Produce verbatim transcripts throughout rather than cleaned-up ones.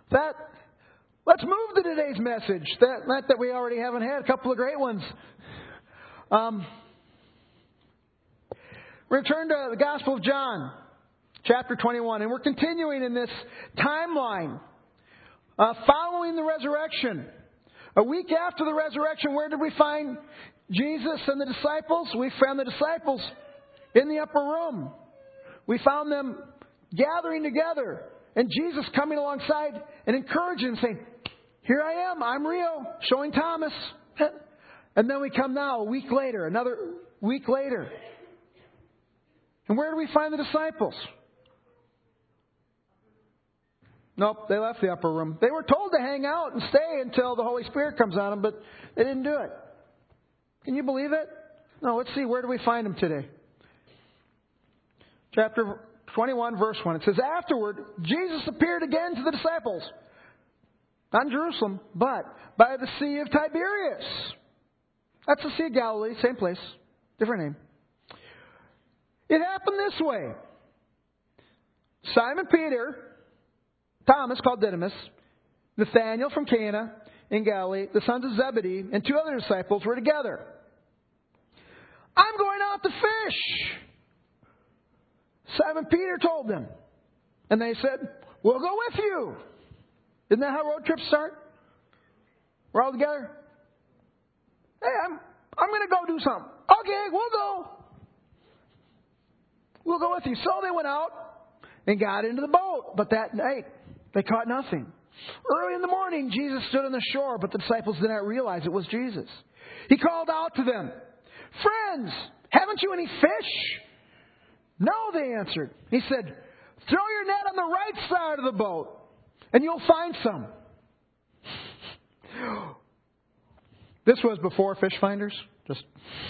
that let's move to today's message. That not that we already haven't had a couple of great ones. Um, we're going to turn to the Gospel of John, chapter twenty-one, and we're continuing in this timeline uh, following the resurrection. A week after the resurrection, where did we find Jesus and the disciples? We found the disciples in the upper room. We found them gathering together, and Jesus coming alongside and encouraging them, saying, "Here I am, I'm real," showing Thomas. And then we come now, a week later, another week later. And where do we find the disciples? Nope, they left the upper room. They were told to hang out and stay until the Holy Spirit comes on them, but they didn't do it. Can you believe it? No, let's see, where do we find them today? Chapter twenty-one, verse one. It says, "Afterward, Jesus appeared again to the disciples, not in Jerusalem, but by the Sea of Tiberias." That's the Sea of Galilee, same place, different name. It happened this way. Simon Peter, Thomas, called Didymus, Nathanael from Cana in Galilee, the sons of Zebedee, and two other disciples were together. "I'm going out to fish," Simon Peter told them. And they said, "We'll go with you." Isn't that how road trips start? We're all together. "Hey, I'm I'm going to go do something." "Okay, we'll go. We'll go with you." So they went out and got into the boat. But that night, they caught nothing. Early in the morning, Jesus stood on the shore, but the disciples did not realize it was Jesus. He called out to them, "Friends, haven't you any fish?" "No," they answered. He said, "Throw your net on the right side of the boat, and you'll find some." This was before fish finders. Just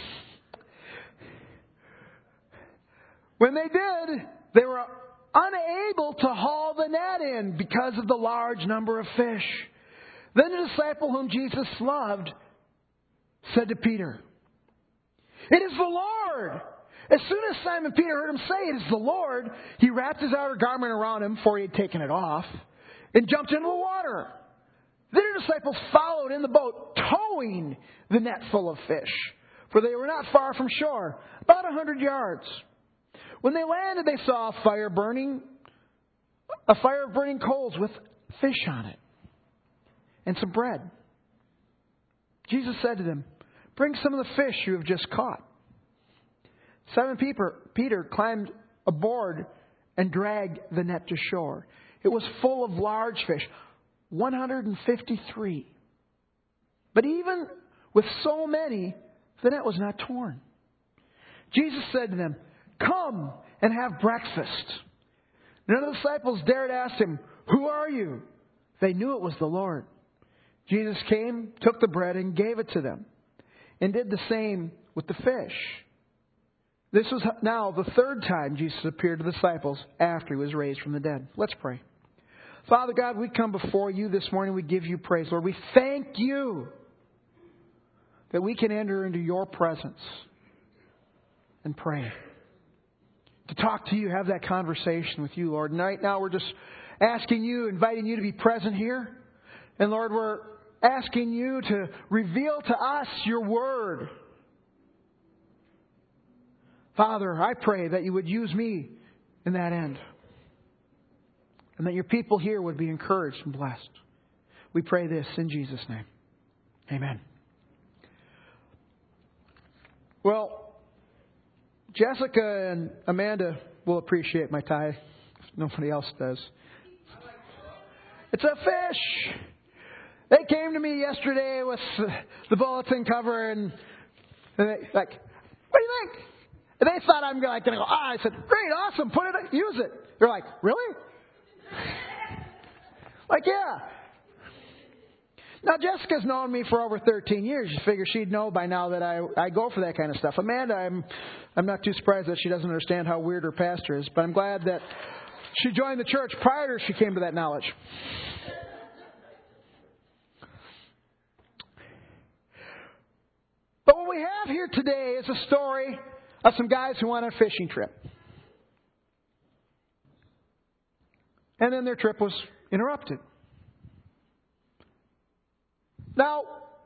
when they did, they were unable to haul the net in because of the large number of fish. Then the disciple whom Jesus loved said to Peter, "It is the Lord." As soon as Simon Peter heard him say, "It is the Lord," he wrapped his outer garment around him, for he had taken it off, and jumped into the water. Then the disciples followed in the boat, towing the net full of fish, for they were not far from shore, about a hundred yards. When they landed, they saw a fire burning, a fire of burning coals with fish on it, and some bread. Jesus said to them, "Bring some of the fish you have just caught." Simon Peter, Peter climbed aboard and dragged the net to shore. It was full of large fish, one hundred fifty-three. But even with so many, the net was not torn. Jesus said to them, "Come and have breakfast." None of the disciples dared ask him, "Who are you?" They knew it was the Lord. Jesus came, took the bread, and gave it to them, and did the same with the fish. This was now the third time Jesus appeared to the disciples after he was raised from the dead. Let's pray. Father God, we come before you this morning. We give you praise, Lord. We thank you that we can enter into your presence and pray. To talk to you, have that conversation with you, Lord. And right now we're just asking you, inviting you to be present here. And Lord, we're asking you to reveal to us your word. Father, I pray that you would use me in that end. And that your people here would be encouraged and blessed. We pray this in Jesus' name. Amen. Well, Jessica and Amanda will appreciate my tie. If nobody else does. It's a fish. They came to me yesterday with the bulletin cover and, and they like, "What do you think?" And they thought I'm like going to go, ah. I said, "Great, awesome, put it, use it." They're like, "Really?" Like, yeah. Now, Jessica's known me for over thirteen years. You figure she'd know by now that I, I go for that kind of stuff. Amanda, I'm I'm not too surprised that she doesn't understand how weird her pastor is, but I'm glad that she joined the church prior to she came to that knowledge. But what we have here today is a story of some guys who went on a fishing trip. And then their trip was interrupted. Now,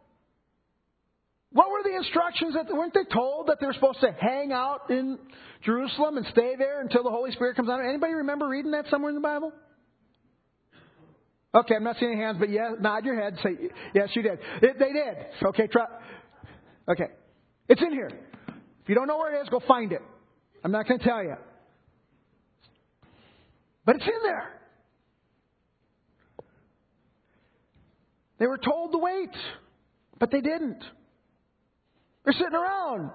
what were the instructions? That weren't they told that they were supposed to hang out in Jerusalem and stay there until the Holy Spirit comes down? Anybody remember reading that somewhere in the Bible? Okay, I'm not seeing any hands, but yeah, nod your head. Say yes, you did. It, they did. Okay, try. Okay, it's in here. If you don't know where it is, go find it. I'm not going to tell you, but it's in there. They were told to wait, but they didn't. They're sitting around.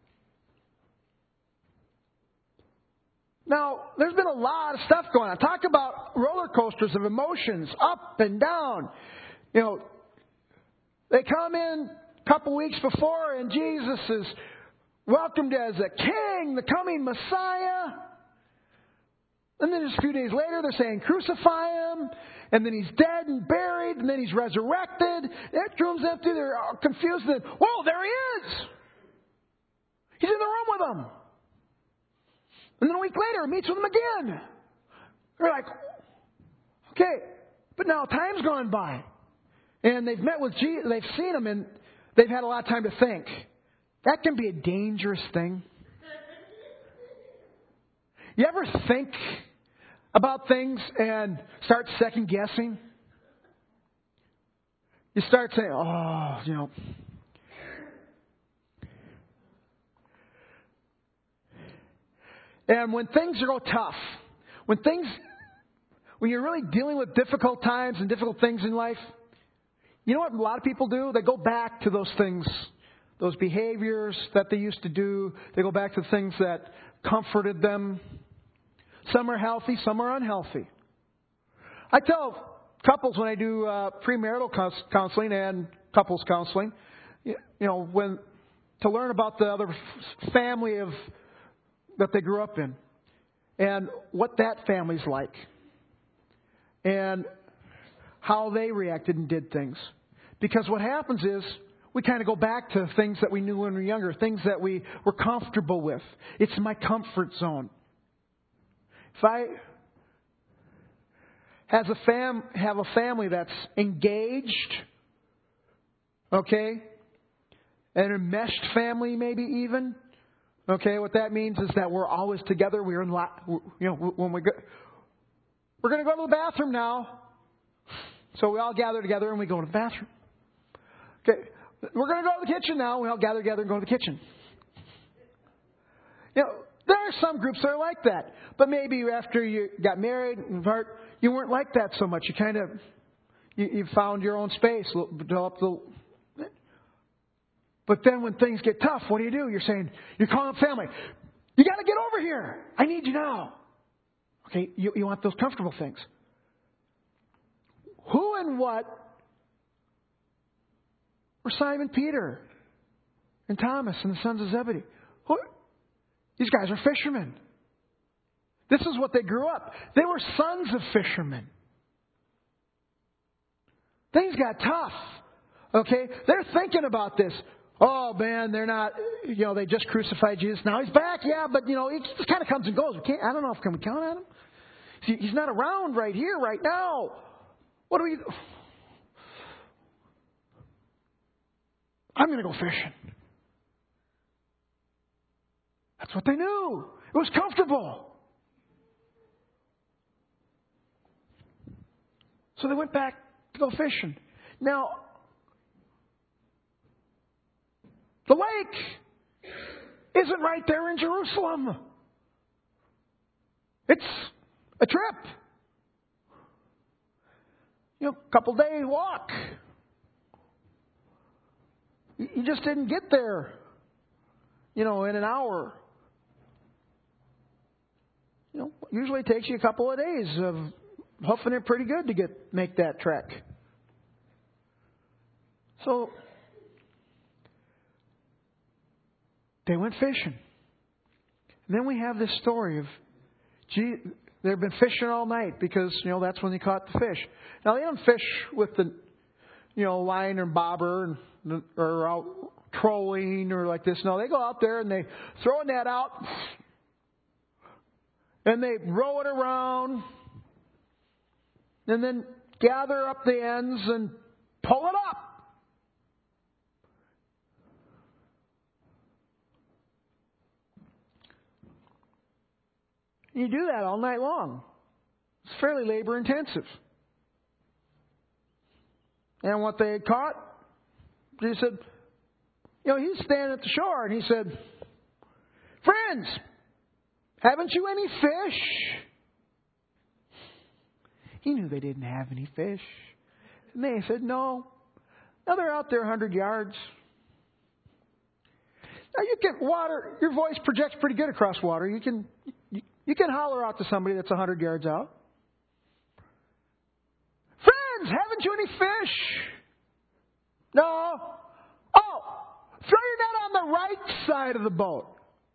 Now, there's been a lot of stuff going on. Talk about roller coasters of emotions, up and down. You know, they come in a couple weeks before, and Jesus is welcomed as a king, the coming Messiah. And then just a few days later, they're saying, crucify him. And then he's dead and buried. And then he's resurrected. That room's empty. They're confused. And then, whoa, there he is. He's in the room with them. And then a week later, he meets with them again. They're like, okay. But now time's gone by. And they've met with Jesus. They've seen him. And they've had a lot of time to think. That can be a dangerous thing. You ever think about things and start second guessing? You start saying, oh, you know. And when things go tough, when things, when you're really dealing with difficult times and difficult things in life, you know what a lot of people do? They go back to those things, those behaviors that they used to do. They go back to things that comforted them. Some are healthy, some are unhealthy. I tell couples when I do uh, premarital counseling and couples counseling, you know, when to learn about the other family of that they grew up in and what that family's like and how they reacted and did things. Because what happens is we kind of go back to things that we knew when we were younger, things that we were comfortable with. It's my comfort zone. If I has a fam, have a family that's engaged, okay, an enmeshed family maybe even, okay, what that means is that we're always together. We're in, you know, when we go, we're going to go to the bathroom now. So we all gather together and we go to the bathroom. Okay, we're going to go to the kitchen now. We all gather together and go to the kitchen. You know, there are some groups that are like that. But maybe after you got married and part, you weren't like that so much. You kind of, you, you found your own space, developed the. But then when things get tough, what do you do? You're saying, you're calling family. You got to get over here. I need you now. Okay, you, you want those comfortable things. Who and what were Simon Peter and Thomas and the sons of Zebedee? Who? These guys are fishermen. This is what they grew up. They were sons of fishermen. Things got tough. Okay? They're thinking about this. Oh, man, they're not, you know, they just crucified Jesus. Now he's back, yeah, but, you know, he just kind of comes and goes. We can't, I don't know if can we count on him. See, he's not around right here, right now. What do we do? I'm going to go fishing. That's what they knew. It was comfortable. So they went back to go fishing. Now, the lake isn't right there in Jerusalem. It's a trip. You know, a couple day walk. You just didn't get there, you know, in an hour. You know, usually it takes you a couple of days of huffing it pretty good to get make that trek. So they went fishing. And then we have this story of, gee, they've been fishing all night because, you know, that's when they caught the fish. Now, they don't fish with the, you know, line or bobber and, or out trolling or like this. No, they go out there and they throw a net out and they row it around and then gather up the ends and pull it up. And you do that all night long. It's fairly labor intensive. And what they had caught, Jesus said, you know, he's standing at the shore and he said, friends, haven't you any fish? He knew they didn't have any fish. And they said, no. Now they're out there a hundred yards. Now you can water, your voice projects pretty good across water. You can you, you can holler out to somebody that's a hundred yards out. Friends, haven't you any fish? No. Oh, throw your net on the right side of the boat.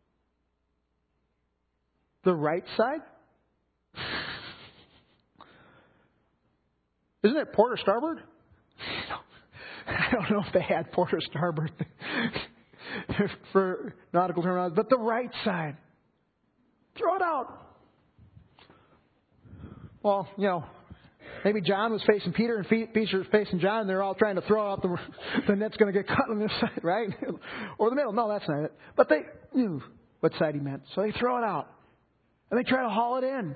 The right side? Isn't it port or starboard? I don't know if they had port or starboard for nautical terminology, but the right side. Throw it out. Well, you know, maybe John was facing Peter and Peter was facing John, and they're all trying to throw out the, the net's going to get cut on this side, right? Or the middle. No, that's not it. But they knew what side he meant. So they throw it out. And they try to haul it in.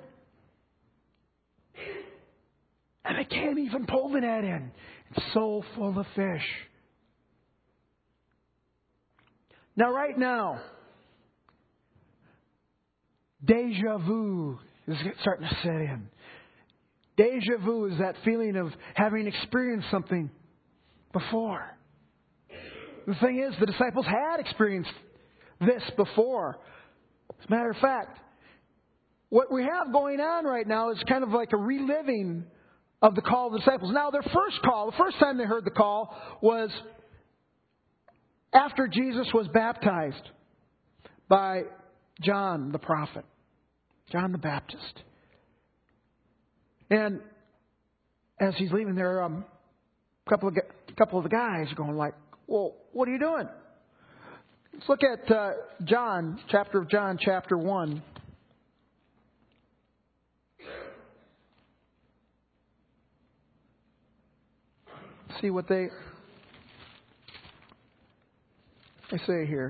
And they can't even pull the net in. It's so full of fish. Now, right now, deja vu is starting to set in. Deja vu is that feeling of having experienced something before. The thing is, the disciples had experienced this before. As a matter of fact, what we have going on right now is kind of like a reliving of the call of the disciples. Now, their first call, the first time they heard the call was after Jesus was baptized by John the prophet, John the Baptist. And as he's leaving there, um, a couple of a couple of the guys are going like, "Well, what are you doing?" Let's look at uh, John, chapter of John, chapter one. See what they they say here.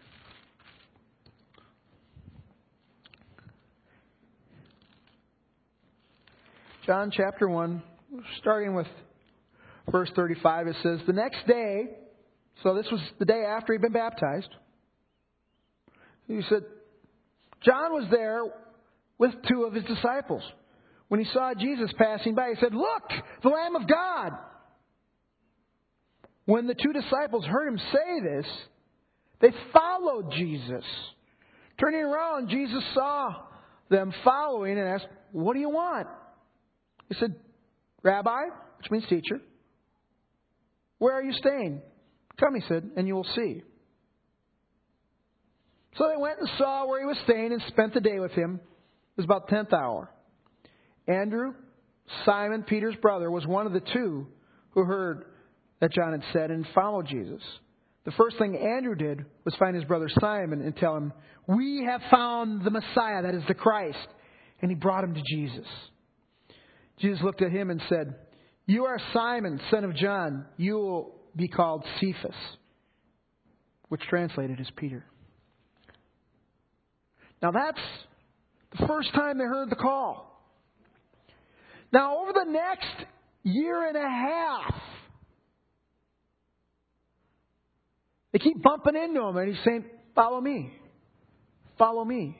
John chapter one, starting with verse thirty-five, it says, the next day, so this was the day after he'd been baptized, he said, John was there with two of his disciples. When he saw Jesus passing by, he said, look, the Lamb of God. When the two disciples heard him say this, they followed Jesus. Turning around, Jesus saw them following and asked, what do you want? He said, Rabbi, which means teacher, where are you staying? Come, he said, and you will see. So they went and saw where he was staying and spent the day with him. It was about the tenth hour. Andrew, Simon, Peter's brother, was one of the two who heard that John had said and followed Jesus. The first thing Andrew did was find his brother Simon and tell him, we have found the Messiah, that is the Christ. And he brought him to Jesus. Jesus looked at him and said, you are Simon, son of John. You will be called Cephas, which translated as Peter. Now that's the first time they heard the call. Now over the next year and a half, they keep bumping into him and he's saying, follow me. Follow me.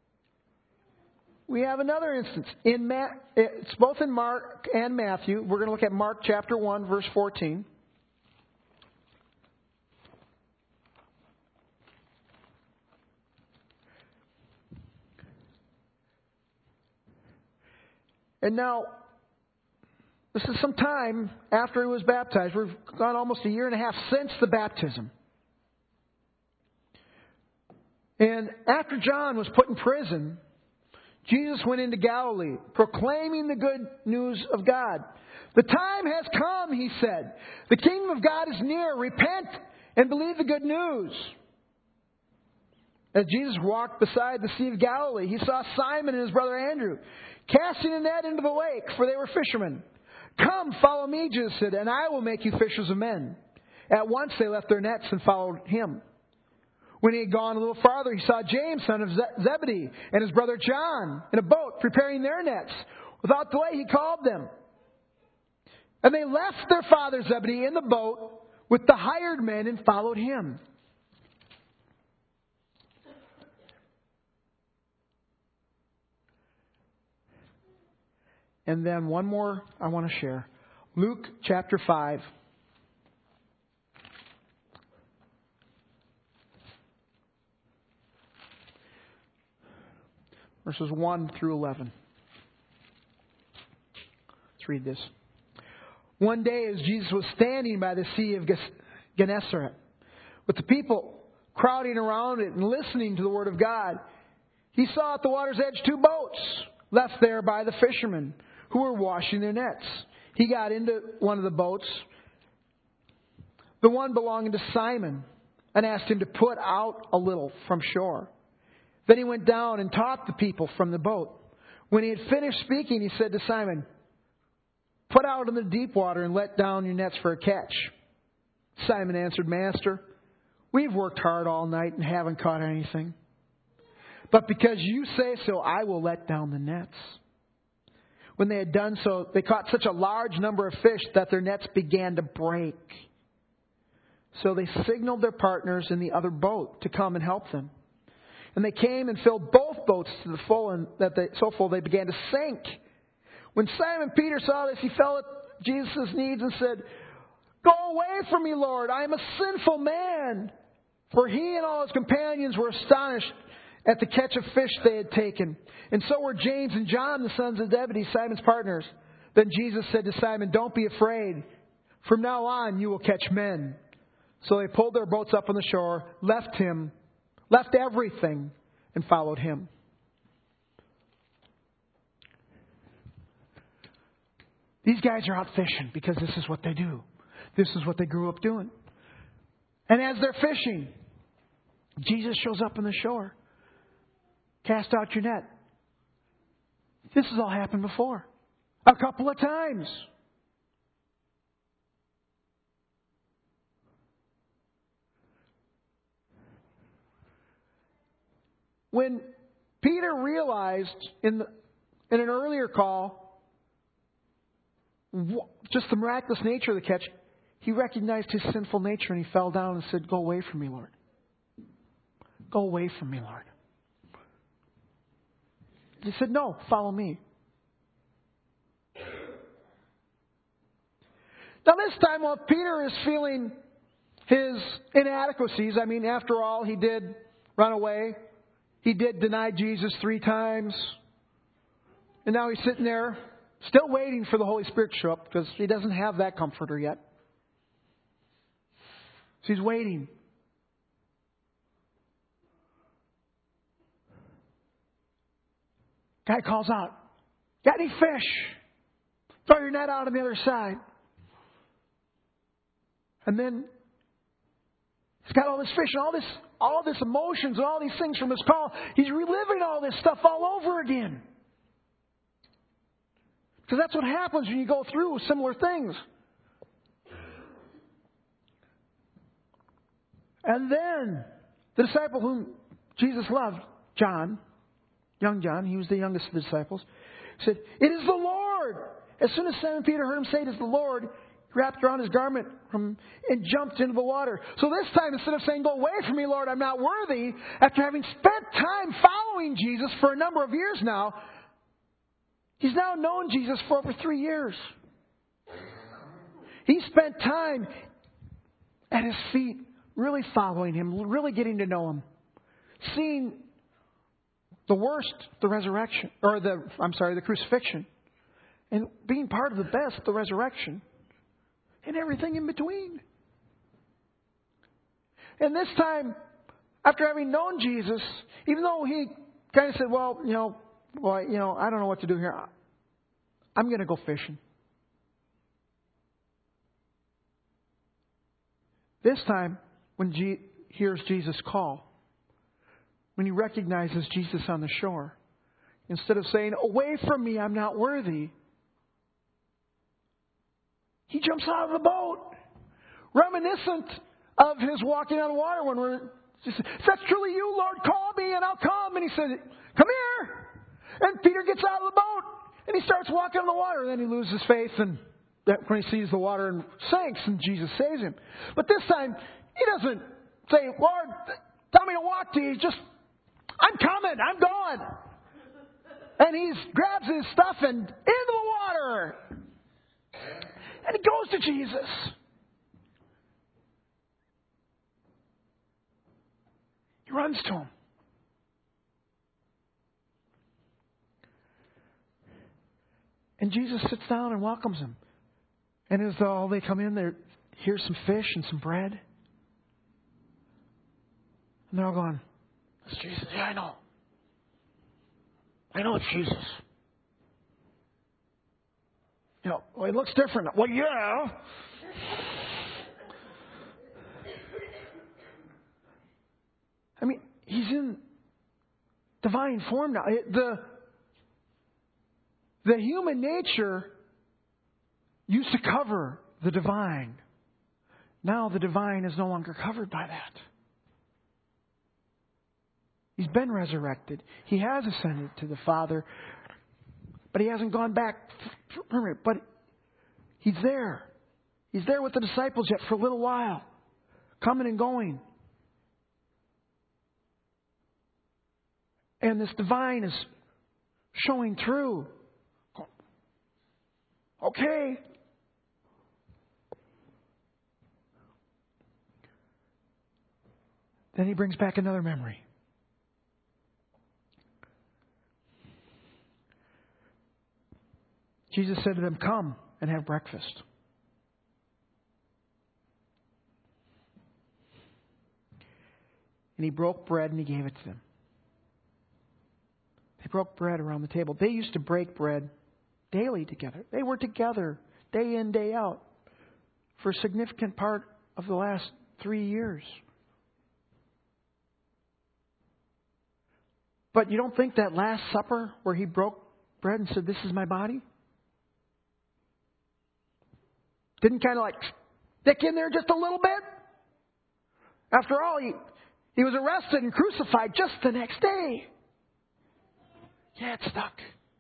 We have another instance. In Ma- it's both in Mark and Matthew. We're going to look at Mark chapter one, verse fourteen. And now, this is some time after he was baptized. We've gone almost a year and a half since the baptism. And after John was put in prison, Jesus went into Galilee, proclaiming the good news of God. The time has come, he said. The kingdom of God is near. Repent and believe the good news. As Jesus walked beside the Sea of Galilee, he saw Simon and his brother Andrew casting a net into the lake, for they were fishermen. Come, follow me, Jesus said, and I will make you fishers of men. At once they left their nets and followed him. When he had gone a little farther, he saw James, son of Zebedee, and his brother John in a boat preparing their nets. Without delay, he called them. And they left their father Zebedee in the boat with the hired men and followed him. And then one more I want to share. Luke chapter five. Verses one through eleven. Let's read this. One day as Jesus was standing by the Sea of Gennesaret, with the people crowding around it and listening to the Word of God, he saw at the water's edge two boats left there by the fishermen who were washing their nets. He got into one of the boats, the one belonging to Simon, and asked him to put out a little from shore. Then he went down and taught the people from the boat. When he had finished speaking, he said to Simon, "Put out in the deep water and let down your nets for a catch." Simon answered, "Master, we've worked hard all night and haven't caught anything. But because you say so, I will let down the nets." When they had done so, they caught such a large number of fish that their nets began to break. So they signaled their partners in the other boat to come and help them. And they came and filled both boats to the full, and that they, so full they began to sink. When Simon Peter saw this, he fell at Jesus' knees and said, "Go away from me, Lord, I am a sinful man." For he and all his companions were astonished at the catch of fish they had taken. And so were James and John, the sons of Zebedee, Simon's partners. Then Jesus said to Simon, "Don't be afraid. From now on you will catch men." So they pulled their boats up on the shore, left him, left everything, and followed him. These guys are out fishing because this is what they do. This is what they grew up doing. And as they're fishing, Jesus shows up on the shore. Cast out your net. This has all happened before. A couple of times. When Peter realized in, the, in an earlier call just the miraculous nature of the catch, he recognized his sinful nature and he fell down and said, "Go away from me, Lord. Go away from me, Lord." He said, "No, follow me." Now this time, while Peter is feeling his inadequacies, I mean, after all, he did run away. He did deny Jesus three times. And now he's sitting there, still waiting for the Holy Spirit to show up because he doesn't have that comforter yet. So he's waiting. Guy calls out, "Got any fish? Throw your net out on the other side." And then he's got all this fish and all this, all this emotions and all these things from his call. He's reliving all this stuff all over again. Because that's what happens when you go through similar things. And then the disciple whom Jesus loved, John, young John, he was the youngest of the disciples, said, "It is the Lord." As soon as Simon Peter heard him say, "It is the Lord," he wrapped around his garment from, and jumped into the water. So this time, instead of saying, "Go away from me, Lord, I'm not worthy," after having spent time following Jesus for a number of years now, he's now known Jesus for over three years. He spent time at his feet, really following him, really getting to know him, seeing the worst, the resurrection, or the, I'm sorry, the crucifixion, and being part of the best, the resurrection, and everything in between. And this time, after having known Jesus, even though he kind of said, "Well, you know, boy, you know, I don't know what to do here. I'm going to go fishing." This time, when he hears Jesus call, when he recognizes Jesus on the shore, instead of saying, "Away from me, I'm not worthy," he jumps out of the boat, reminiscent of his walking on water when we're She said, if that's truly you, Lord, call me and I'll come. And he said, come here. And Peter gets out of the boat and he starts walking on the water. And then he loses faith and when he sees the water and sinks and Jesus saves him. But this time, he doesn't say, Lord, tell me to walk to you. He's just, I'm coming. I'm going. And he grabs his stuff and into the water. And he goes to Jesus. He runs to him. And Jesus sits down and welcomes him. And as all they come in, there, here's some fish and some bread. And they're all going, that's Jesus. Yeah, I know. I know it's Jesus. You know, well, he looks different. Well, yeah. I mean, he's in divine form now. The, the human nature used to cover the divine. Now the divine is no longer covered by that. He's been resurrected. He has ascended to the Father. But he hasn't gone back permanent. But he's there. He's there with the disciples yet for a little while. Coming and going. And this divine is showing through. Okay. Then he brings back another memory. Jesus said to them, come and have breakfast. And he broke bread and he gave it to them. They broke bread around the table. They used to break bread daily together. They were together day in, day out for a significant part of the last three years. But you don't think that Last Supper where he broke bread and said, this is my body? Didn't kind of like stick in there just a little bit? After all, he, he was arrested and crucified just the next day. Yeah, it stuck.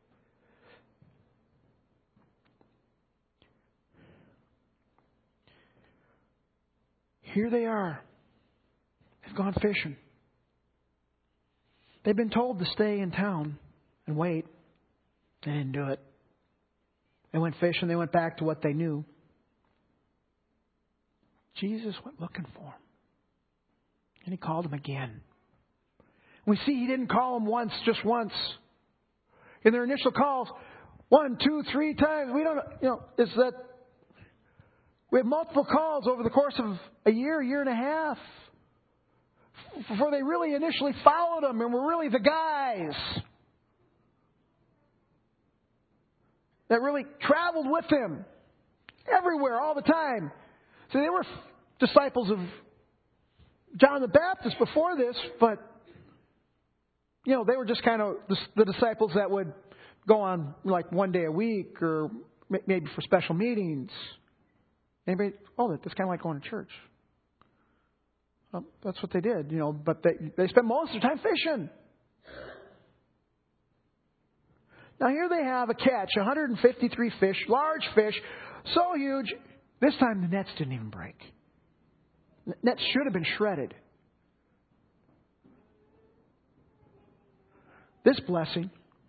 Here they are. They've gone fishing. They've been told to stay in town and wait. They didn't do it. They went fishing. They went back to what they knew. Jesus went looking for them. And he called them again. We see he didn't call them once, just once. In their initial calls, one, two, three times. We don't, you know, is that we have multiple calls over the course of a year, year and a half. Before they really initially followed him and were really the guys that really traveled with him everywhere, all the time. So they were disciples of John the Baptist before this, but, you know, they were just kind of the, the disciples that would go on like one day a week or maybe for special meetings. Anybody? Oh, that's kind of like going to church. Well, that's what they did, you know, but they, they spent most of their time fishing. Now here they have a catch, one hundred fifty-three fish, large fish, so huge. This time the nets didn't even break. The nets should have been shredded. This blessing,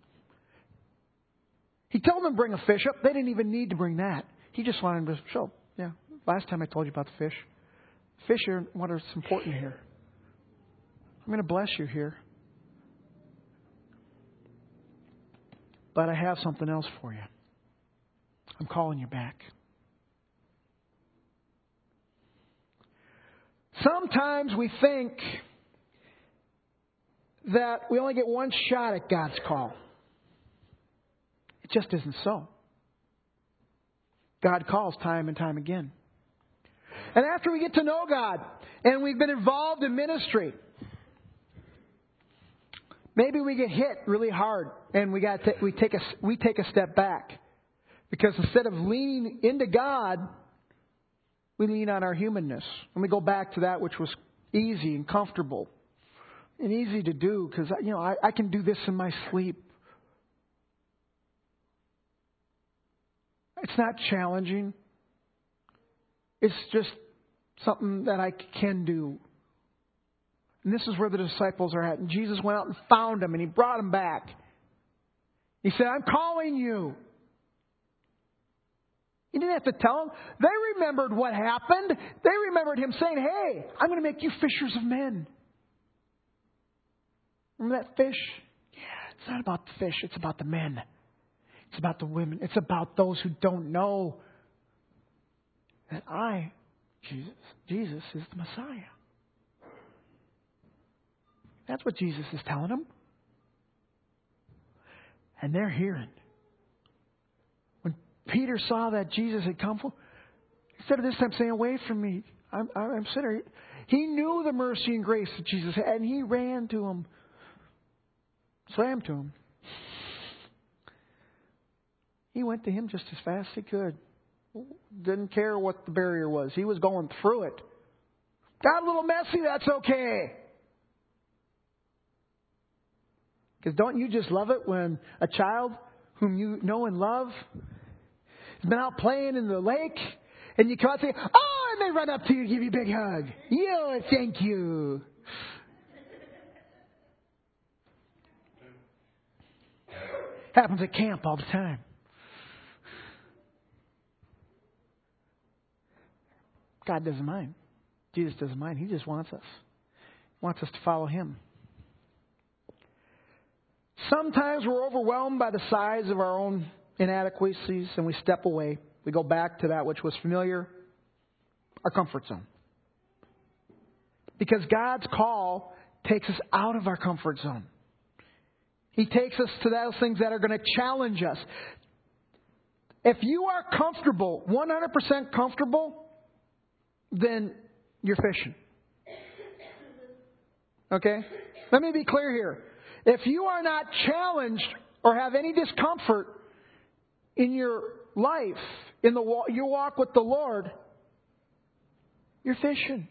he told them to bring a fish up. They didn't even need to bring that. He just wanted them to show. Yeah, last time I told you about the fish. Fish are what is important here. I'm going to bless you here. But I have something else for you. I'm calling you back. Sometimes we think that we only get one shot at God's call. It just isn't so. God calls time and time again. And after we get to know God and we've been involved in ministry, maybe we get hit really hard and we got to, we take a we take a step back because instead of leaning into God, we lean on our humanness and we go back to that which was easy and comfortable and easy to do because, you know, I, I can do this in my sleep. It's not challenging. It's just something that I can do. And this is where the disciples are at. And Jesus went out and found them and He brought them back. He said, I'm calling you. He didn't have to tell them. They remembered what happened. They remembered Him saying, hey, I'm going to make you fishers of men. Remember that fish? Yeah, it's not about the fish. It's about the men. It's about the women. It's about those who don't know that I, Jesus, Jesus is the Messiah. That's what Jesus is telling them. And they're hearing. When Peter saw that Jesus had come, instead of this time saying, away from me, I'm, I'm a sinner. He knew the mercy and grace of Jesus, and he ran to Him, swam to Him. He went to Him just as fast as he could. Didn't care what the barrier was. He was going through it. Got a little messy, that's okay. Because don't you just love it when a child whom you know and love has been out playing in the lake and you come out and say, oh, and they run up to you and give you a big hug. Yeah, thank you. Happens at camp all the time. God doesn't mind. Jesus doesn't mind. He just wants us. He wants us to follow Him. Sometimes we're overwhelmed by the size of our own inadequacies and we step away. We go back to that which was familiar, our comfort zone. Because God's call takes us out of our comfort zone. He takes us to those things that are going to challenge us. If you are comfortable, one hundred percent comfortable, then you're fishing. Okay? Let me be clear here. If you are not challenged or have any discomfort in your life, in the your walk with the Lord, you're fishing.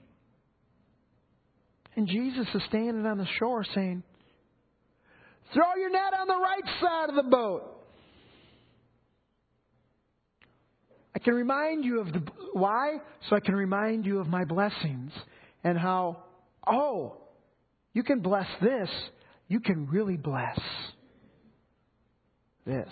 And Jesus is standing on the shore saying, throw your net on the right side of the boat. I can remind you of the... Why? So I can remind you of my blessings and how, oh, you can bless this. You can really bless this.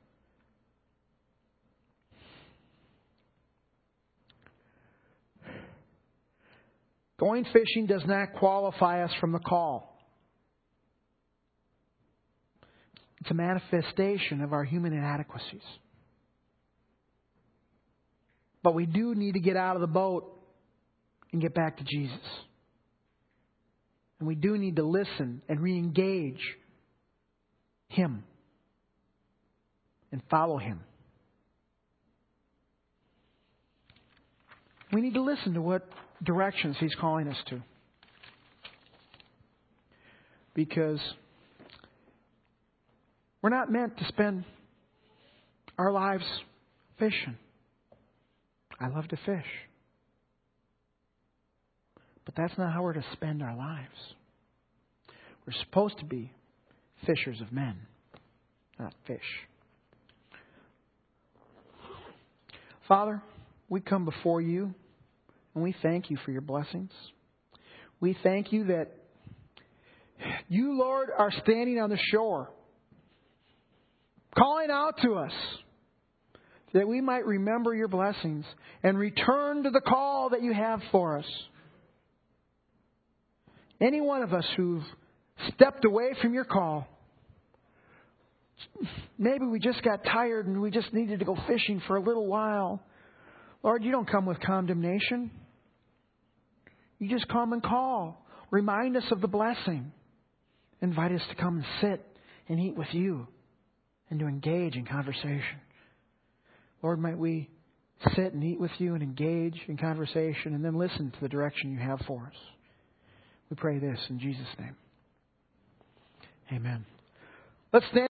Going fishing does not qualify us from the call. It's a manifestation of our human inadequacies. But we do need to get out of the boat and get back to Jesus. And we do need to listen and re-engage Him and follow Him. We need to listen to what directions He's calling us to. Because we're not meant to spend our lives fishing. I love to fish. But that's not how we're to spend our lives. We're supposed to be fishers of men, not fish. Father, we come before You and we thank You for Your blessings. We thank You that You, Lord, are standing on the shore, calling out to us that we might remember Your blessings and return to the call that You have for us. Any one of us who've stepped away from Your call, maybe we just got tired and we just needed to go fishing for a little while. Lord, You don't come with condemnation. You just come and call. Remind us of the blessing. Invite us to come and sit and eat with You and to engage in conversation. Lord, might we sit and eat with You and engage in conversation and then listen to the direction You have for us. We pray this in Jesus' name. Amen. Let's stand.